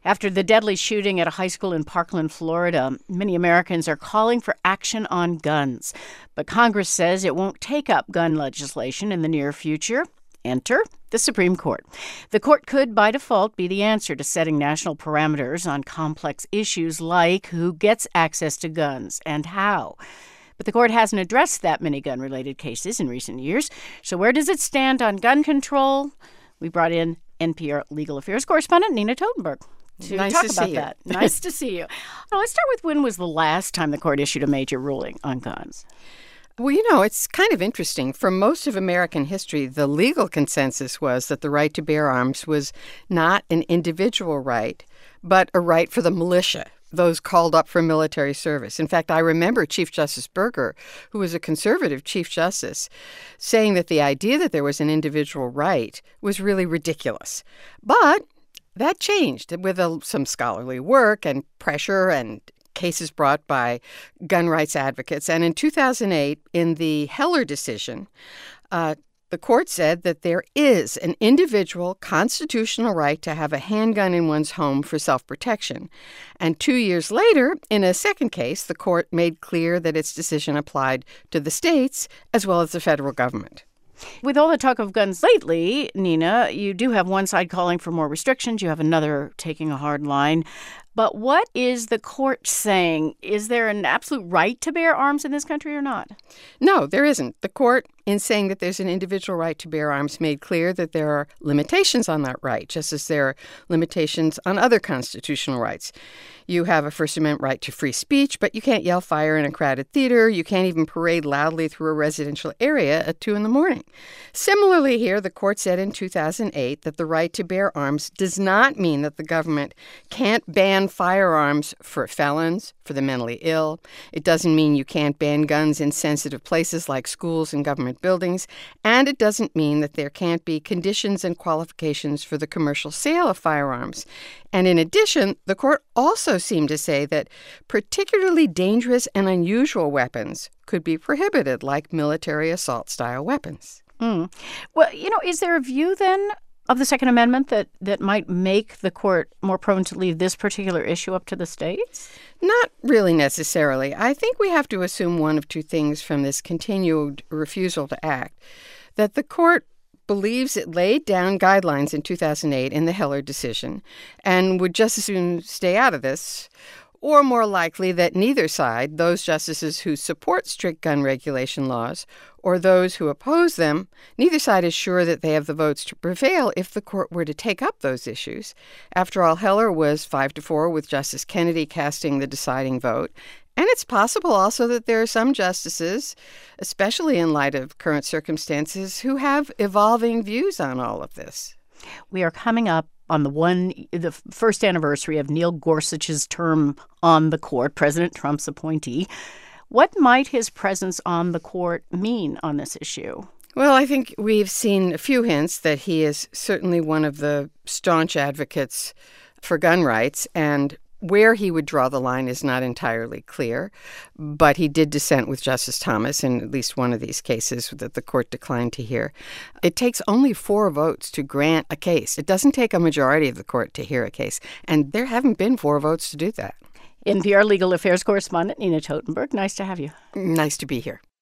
After the deadly shooting at a high school in Parkland, Florida, many Americans are calling for action on guns. But Congress says it won't take up gun legislation in the near future. Enter the Supreme Court. The court could, by default, be the answer to setting national parameters on complex issues like who gets access to guns and how. But the court hasn't addressed that many gun-related cases in recent years. So where does it stand on gun control? We brought in NPR legal affairs correspondent Nina Totenberg to talk about that. Nice to see you. Well, let's start with, when was the last time the court issued a major ruling on guns? Well, it's kind of interesting. For most of American history, the legal consensus was that the right to bear arms was not an individual right, but a right for the militia, those called up for military service. In fact, I remember Chief Justice Burger, who was a conservative Chief Justice, saying that the idea that there was an individual right was really ridiculous. But that changed with some scholarly work and pressure and cases brought by gun rights advocates. And in 2008, in the Heller decision, the court said that there is an individual constitutional right to have a handgun in one's home for self-protection. And 2 years later, in a second case, the court made clear that its decision applied to the states as well as the federal government. With all the talk of guns lately, Nina, you do have one side calling for more restrictions. You have another taking a hard line. But what is the court saying? Is there an absolute right to bear arms in this country or not? No, there isn't. The court, in saying that there's an individual right to bear arms, made clear that there are limitations on that right, just as there are limitations on other constitutional rights. You have a First Amendment right to free speech, but you can't yell fire in a crowded theater. You can't even parade loudly through a residential area at 2 a.m. Similarly here, the court said in 2008 that the right to bear arms does not mean that the government can't ban firearms for felons, for the mentally ill. It doesn't mean you can't ban guns in sensitive places like schools and government buildings. And it doesn't mean that there can't be conditions and qualifications for the commercial sale of firearms. And in addition, the court also seemed to say that particularly dangerous and unusual weapons could be prohibited, like military assault-style weapons. Well, is there a view then of the Second Amendment that might make the court more prone to leave this particular issue up to the states? Not really necessarily. I think we have to assume one of two things from this continued refusal to act, that the court believes it laid down guidelines in 2008 in the Heller decision and would just as soon stay out of this, or more likely that neither side, those justices who support strict gun regulation laws or those who oppose them, neither side is sure that they have the votes to prevail if the court were to take up those issues. After all, Heller was 5-4 with Justice Kennedy casting the deciding vote. And it's possible also that there are some justices, especially in light of current circumstances, who have evolving views on all of this. We are coming up on the first anniversary of Neil Gorsuch's term on the court, President Trump's appointee. What might his presence on the court mean on this issue? Well, I think we've seen a few hints that he is certainly one of the staunch advocates for gun rights, and where he would draw the line is not entirely clear, but he did dissent with Justice Thomas in at least one of these cases that the court declined to hear. It takes only 4 votes to grant a case. It doesn't take a majority of the court to hear a case, and there haven't been 4 votes to do that. NPR legal affairs correspondent Nina Totenberg, nice to have you. Nice to be here.